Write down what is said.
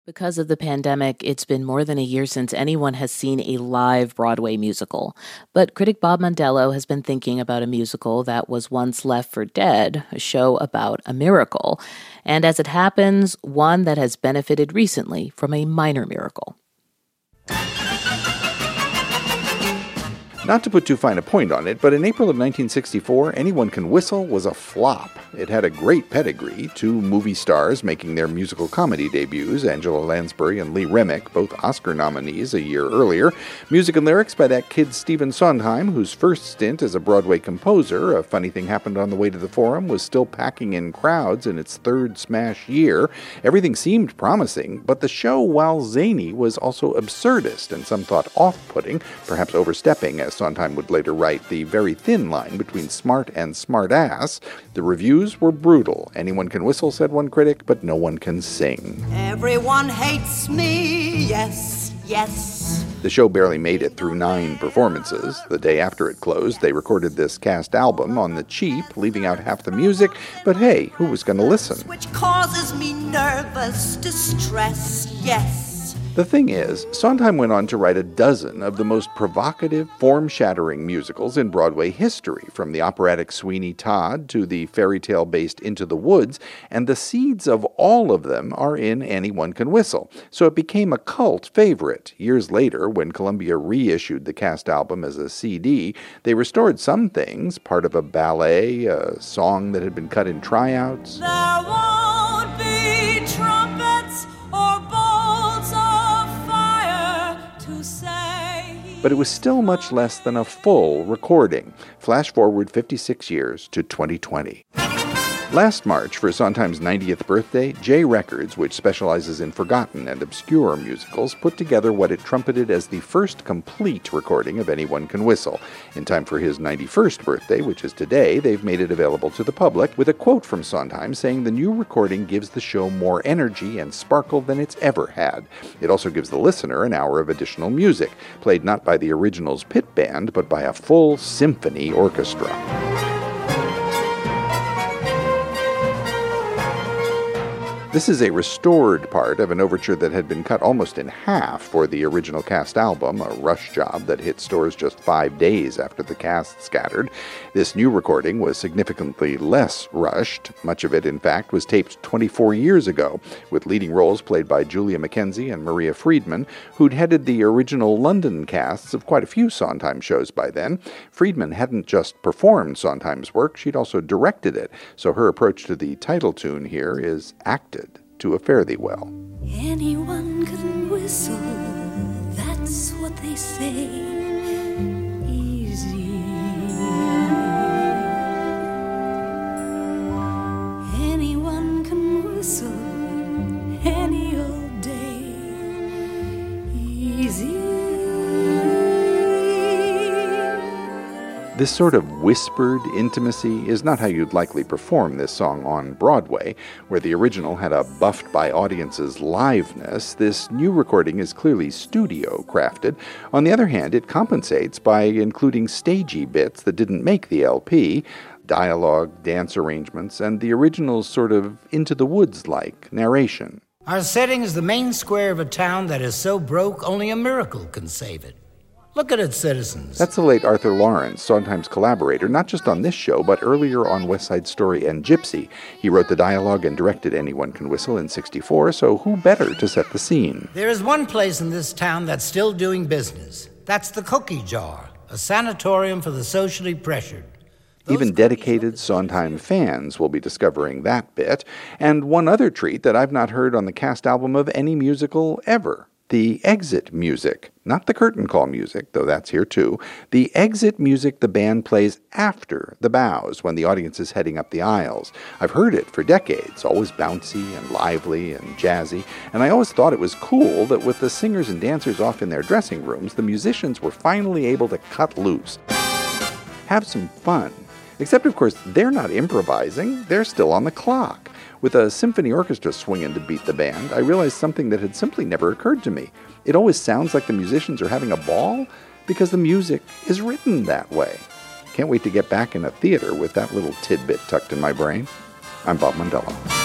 Because of the pandemic, it's been more than a year since anyone has seen a live Broadway musical. But critic Bob Mondello has been thinking about a musical that was once left for dead, a show about a miracle. And as it happens, one that has benefited recently from a minor miracle. Not to put too fine a point on it, but in April of 1964, Anyone Can Whistle was a flop. It had a great pedigree, two movie stars making their musical comedy debuts, Angela Lansbury and Lee Remick, both Oscar nominees a year earlier. Music and lyrics by that kid Stephen Sondheim, whose first stint as a Broadway composer, A Funny Thing Happened on the Way to the Forum, was still packing in crowds in its third smash year. Everything seemed promising, but the show, while zany, was also absurdist and some thought off-putting, perhaps overstepping, as Sondheim would later write, the very thin line between smart and smart-ass. The reviews were brutal. Anyone can whistle, said one critic, but no one can sing. Everyone hates me, yes, yes. The show barely made it through 9 performances. The day after it closed, they recorded this cast album on the cheap, leaving out half the music, but hey, who was going to listen? Which causes me nervous distress, yes. The thing is, Sondheim went on to write a dozen of the most provocative, form-shattering musicals in Broadway history, from the operatic Sweeney Todd to the fairy tale-based Into the Woods, and the seeds of all of them are in Anyone Can Whistle. So it became a cult favorite. Years later, when Columbia reissued the cast album as a CD, they restored some things, part of a ballet, a song that had been cut in tryouts. There won't be trumpets or bolts of fire to say. But it was still much less than a full recording. Flash forward 56 years to 2020. Last March, for Sondheim's 90th birthday, J Records, which specializes in forgotten and obscure musicals, put together what it trumpeted as the first complete recording of Anyone Can Whistle. In time for his 91st birthday, which is today, they've made it available to the public, with a quote from Sondheim saying the new recording gives the show more energy and sparkle than it's ever had. It also gives the listener an hour of additional music, played not by the original's pit band, but by a full symphony orchestra. This is a restored part of an overture that had been cut almost in half for the original cast album, a rush job that hit stores just 5 days after the cast scattered. This new recording was significantly less rushed. Much of it, in fact, was taped 24 years ago, with leading roles played by Julia McKenzie and Maria Friedman, who'd headed the original London casts of quite a few Sondheim shows by then. Friedman hadn't just performed Sondheim's work, she'd also directed it, so her approach to the title tune here is acted to a fare thee well. Anyone can whistle, that's what they say. Easy. Anyone can whistle any old day. Easy. This sort of whispered intimacy is not how you'd likely perform this song on Broadway, where the original had a buffed by audiences liveness. This new recording is clearly studio crafted. On the other hand, it compensates by including stagey bits that didn't make the LP, dialogue, dance arrangements, and the original's sort of Into the Woods-like narration. Our setting is the main square of a town that is so broke only a miracle can save it. Look at its citizens. That's the late Arthur Lawrence, Sondheim's collaborator, not just on this show, but earlier on West Side Story and Gypsy. He wrote the dialogue and directed Anyone Can Whistle in '64, so who better to set the scene? There is one place in this town that's still doing business. That's the Cookie Jar, a sanatorium for the socially pressured. Even dedicated Sondheim fans will be discovering that bit. And one other treat that I've not heard on the cast album of any musical ever. The exit music, not the curtain call music, though that's here too. The exit music the band plays after the bows when the audience is heading up the aisles. I've heard it for decades, always bouncy and lively and jazzy, and I always thought it was cool that with the singers and dancers off in their dressing rooms, the musicians were finally able to cut loose. Have some fun. Except, of course, they're not improvising, they're still on the clock. With a symphony orchestra swinging to beat the band, I realized something that had simply never occurred to me. It always sounds like the musicians are having a ball because the music is written that way. Can't wait to get back in a theater with that little tidbit tucked in my brain. I'm Bob Mondello.